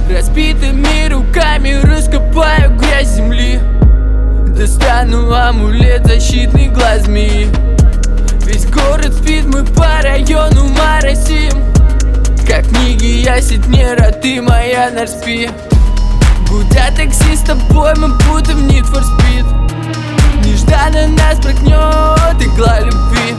Разбитыми руками раскопаю грязь земли, достану амулет, защитный глаз змеи. Весь город спит, мы по району моросим. Как книги ясит нера, ты моя нарспи. Гудят такси с тобой, мы будто в Need for Speed. Нежданно нас проткнет игла любви.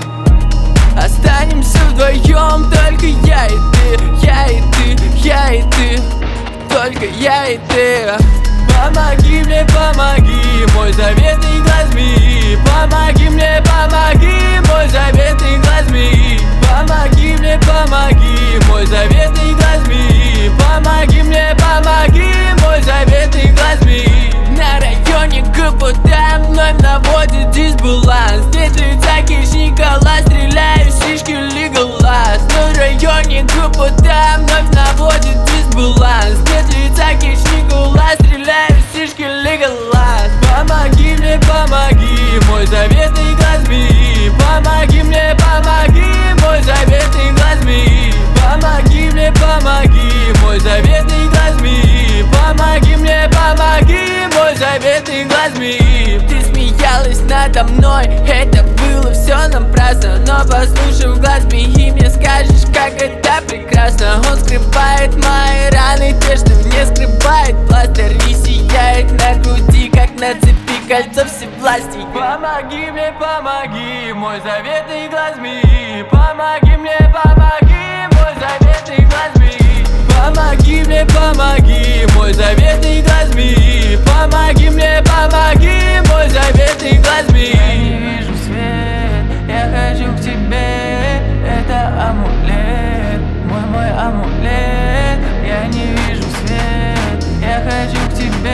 Останемся вдвоем, только я и ты, я и ты, я и ты, только я и ты. Помоги мне, помоги, мой заветный глаз змеи. Помоги мне, помоги, мой заветный глаз змеи. Помоги мне, помоги, мой заветный глаз змеи. Помоги мне, помоги, мой заветный глаз змеи. На районе КПД вновь наводит дисбаланс. Нет лица хищника, стреляю сишки леголаз. На районе КПД вновь наводит дисбаланс. Нет лица хищника, стреляю сишки леголаз. Помоги мне, помоги, мой заветный глаз змеи. Помоги мне, помоги, мой заветный глаз змеи. Помоги мне, помоги, мой заветный глаз змеи. Помоги мне, помоги, мой заветный глаз змеи. Ты смеялась надо мной, это было все напрасно. Но послушав глаз змеи, мне скажешь, как это прекрасно. Он скрывает мои раны, те, что не скрывает пластырь. И сияет на груди, как на цепи кольцо всевластия. Помоги мне, помоги, мой заветный глаз змеи. Помоги мне, помоги, мой заветный глаз змеи. Помоги мне, помоги, мой заветный глаз змеи. Помоги мне, помоги, мой заветный глаз змеи. Я не вижу свет, я хочу к тебе. Это амулет, мой амулет. Я не вижу свет, я хочу к тебе.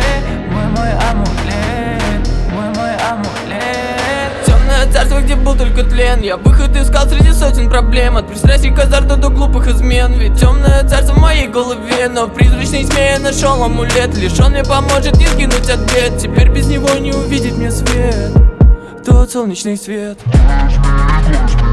Мой амулет, мой амулет. Темное царство, где был только тлен. Я выход искал среди сотен проблем. От пристрастий к азарту до глупых измен. Ведь темное царство в моей голове. Но в призрачной тьме я нашел амулет. Лишь он мне поможет не сгинуть от бед. Теперь без него не увидеть мне свет, тот солнечный свет.